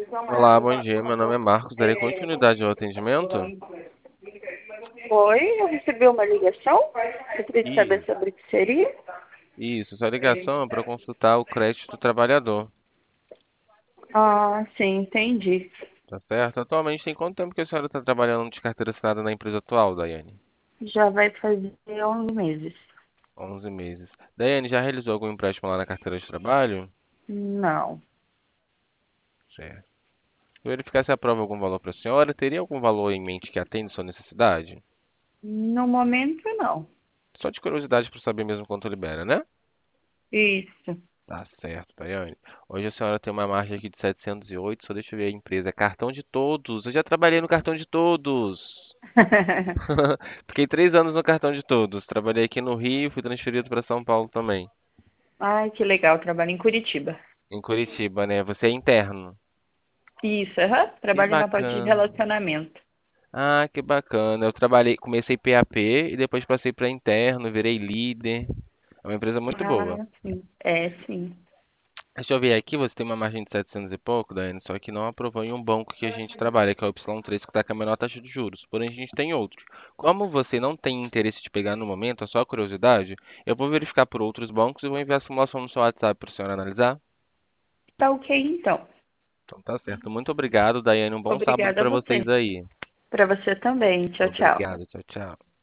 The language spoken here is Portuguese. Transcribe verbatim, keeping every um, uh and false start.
Olá, bom dia. Meu nome é Marcos. Darei continuidade ao atendimento? Oi, eu recebi uma ligação. Eu queria saber E sobre o que seria. isso, essa ligação é para consultar o crédito do trabalhador, Ah, sim, entendi. tá certo? Atualmente tem quanto tempo que a senhora está trabalhando de carteira assinada na empresa atual, Daiane? Já vai fazer onze meses. Onze meses. Daiane, já realizou algum empréstimo lá na carteira de trabalho? Não, Certo. Verificar se aprova algum valor para a senhora. Teria algum valor em mente que atende sua necessidade? no momento não. Só de curiosidade para saber mesmo quanto libera, né? Isso. Tá certo, Daiane. Hoje a senhora tem uma margem aqui de setecentos e oito. Só deixa eu ver a empresa. É cartão de todos. Eu já trabalhei no cartão de todos. Fiquei três anos no cartão de todos. Trabalhei aqui no Rio, fui transferido para São Paulo também. Ai, que legal, trabalho em Curitiba. Em Curitiba, né? Você é interno. Isso, aham. Que Trabalho na parte de bacana. relacionamento. Ah, que bacana. Eu trabalhei, comecei P A P e depois passei para interno, virei líder. É uma empresa muito boa. Ah, sim. É, sim. Deixa eu ver aqui, você tem uma margem de setecentos e pouco, Daiane, só que não aprovou em um banco que a gente trabalha, que é o Y três, que está com a menor taxa de juros. Porém, a gente tem outros. Como você não tem interesse de pegar no momento, é só curiosidade, eu vou verificar por outros bancos e vou enviar a simulação no seu WhatsApp para o senhor analisar. Tá ok, então. Então tá certo. Muito obrigado, Daiane. Um bom sábado Obrigada a para você. vocês aí. Para você também. Tchau, tchau. Obrigado. Tchau, tchau.